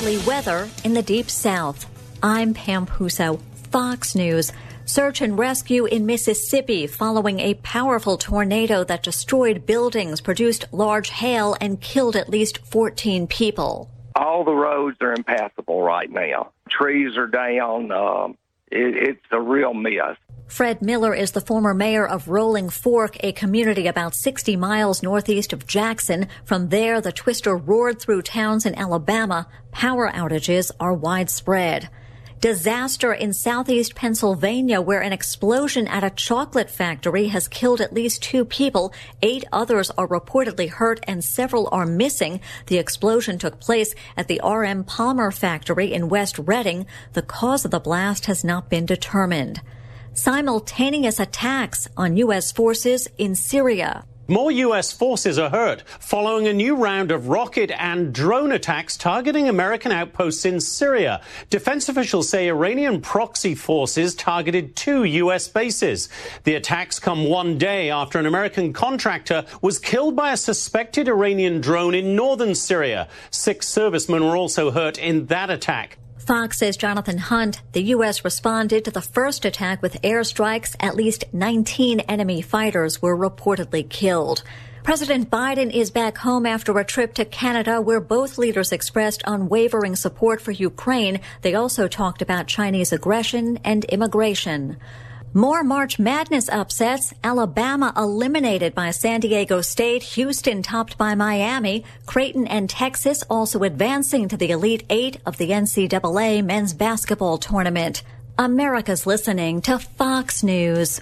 deadly weather in the Deep South. I'm Pam Puso, Fox News. Search and rescue in Mississippi following a powerful tornado that destroyed buildings, produced large hail, and killed at least 14 people. All the roads are impassable right now. Trees are down. It's a real mess. Fred Miller is the former mayor of Rolling Fork, a community about 60 miles northeast of Jackson. From there, the twister roared through towns in Alabama. Power outages are widespread. Disaster in southeast Pennsylvania, where an explosion at a chocolate factory has killed at least 2 people. 8 others are reportedly hurt and several are missing. The explosion took place at the R.M. Palmer factory in West Reading. The cause of the blast has not been determined. Simultaneous attacks on U.S. forces in Syria. More U.S. forces are hurt following a new round of rocket and drone attacks targeting American outposts in Syria. Defense officials say Iranian proxy forces targeted 2 U.S. bases. The attacks come one day after an American contractor was killed by a suspected Iranian drone in northern Syria. 6 servicemen were also hurt in that attack. Fox's Jonathan Hunt. The U.S. responded to the first attack with airstrikes. At least 19 enemy fighters were reportedly killed. President Biden is back home after a trip to Canada where both leaders expressed unwavering support for Ukraine. They also talked about Chinese aggression and immigration. More March Madness upsets. Alabama eliminated by San Diego State. Houston topped by Miami. Creighton and Texas also advancing to the Elite 8 of the NCAA men's basketball tournament. America's listening to Fox News.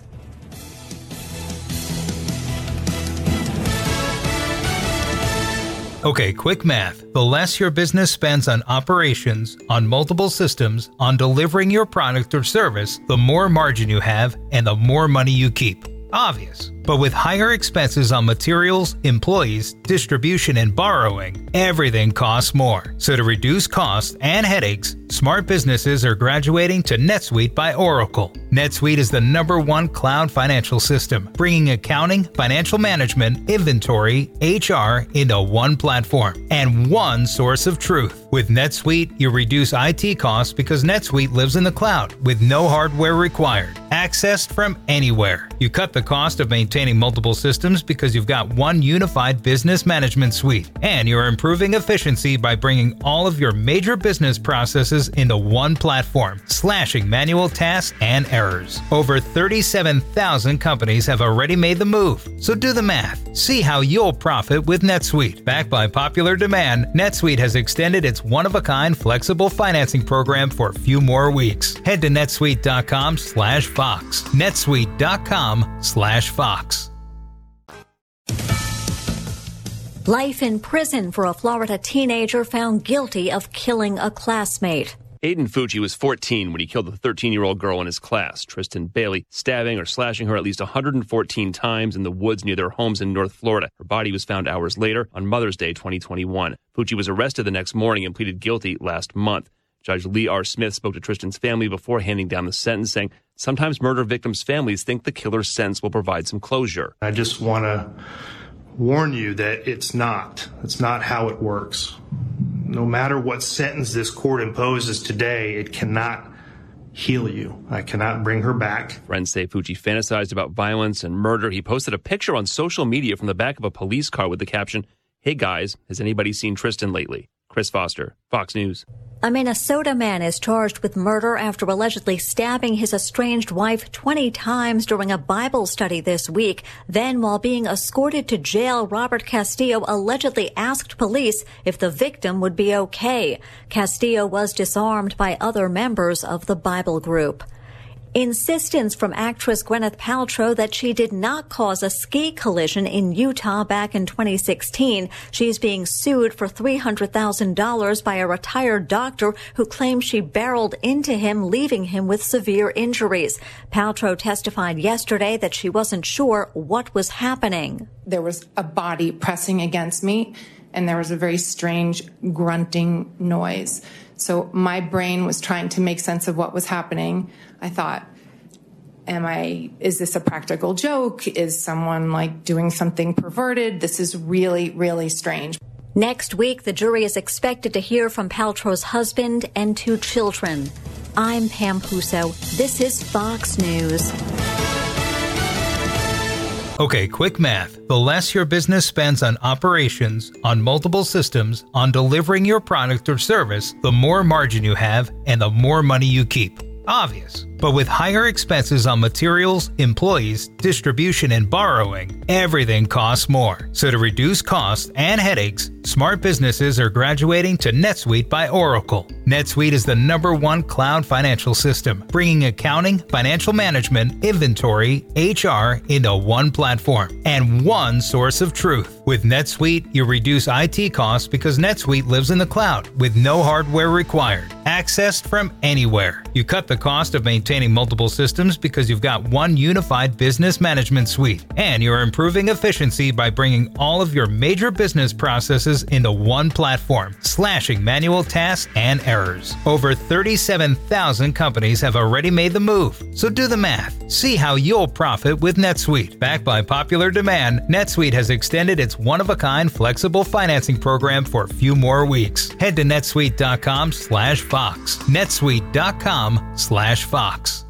Okay, quick math. The less your business spends on operations, on multiple systems, on delivering your product or service, the more margin you have and the more money you keep. Obvious. But with higher expenses on materials, employees, distribution, and borrowing, everything costs more. So to reduce costs and headaches, smart businesses are graduating to NetSuite by Oracle. NetSuite is the #1 cloud financial system, bringing accounting, financial management, inventory, HR into one platform and one source of truth. With NetSuite, you reduce IT costs because NetSuite lives in the cloud with no hardware required, accessed from anywhere. You cut the cost of maintaining multiple systems because you've got one unified business management suite, and you're improving efficiency by bringing all of your major business processes into one platform, slashing manual tasks and errors. Over 37,000 companies have already made the move, so do the math. See how you'll profit with NetSuite. Backed by popular demand, NetSuite has extended its one-of-a-kind flexible financing program for a few more weeks. Head to netsuite.com/Fox. netsuite.com/Fox. Life in prison for a Florida teenager found guilty of killing a classmate. Aiden Fucci was 14 when he killed a 13-year-old girl in his class, Tristan Bailey, stabbing or slashing her at least 114 times in the woods near their homes in North Florida. Her body was found hours later on Mother's Day 2021. Fucci was arrested the next morning and pleaded guilty last month. Judge Lee R. Smith spoke to Tristan's family before handing down the sentence, saying sometimes murder victims' families think the killer's sentence will provide some closure. I just want to warn you that it's not how it works. No matter what sentence this court imposes today, it cannot heal you. I cannot bring her back. Friends say Fucci fantasized about violence and murder. He posted a picture on social media from the back of a police car with the caption, "Hey guys, has anybody seen Tristan lately?" Chris Foster, Fox News. A Minnesota man is charged with murder after allegedly stabbing his estranged wife 20 times during a Bible study this week. Then, while being escorted to jail, Robert Castillo allegedly asked police if the victim would be okay. Castillo was disarmed by other members of the Bible group. Insistence from actress Gwyneth Paltrow that she did not cause a ski collision in Utah back in 2016. She's being sued for $300,000 by a retired doctor who claims she barreled into him, leaving him with severe injuries. Paltrow testified yesterday that she wasn't sure what was happening. There was a body pressing against me, and there was a very strange grunting noise. So my brain was trying to make sense of what was happening. I thought, is this a practical joke? Is someone doing something perverted? This is really, really strange. Next week, the jury is expected to hear from Paltrow's husband and 2 children. I'm Pam Puso. This is Fox News. Okay, quick math. The less your business spends on operations, on multiple systems, on delivering your product or service, the more margin you have and the more money you keep. Obvious. But with higher expenses on materials, employees, distribution, and borrowing, everything costs more. So to reduce costs and headaches, smart businesses are graduating to NetSuite by Oracle. NetSuite is the #1 cloud financial system, bringing accounting, financial management, inventory, HR into one platform and one source of truth. With NetSuite, you reduce IT costs because NetSuite lives in the cloud with no hardware required, accessed from anywhere. You cut the cost of maintaining multiple systems because you've got one unified business management suite, and you're improving efficiency by bringing all of your major business processes into one platform, slashing manual tasks and errors. Over 37,000 companies have already made the move, so do the math. See how you'll profit with NetSuite. Backed by popular demand, NetSuite has extended its one-of-a-kind flexible financing program for a few more weeks. Head to netsuite.com/Fox. netsuite.com/Fox.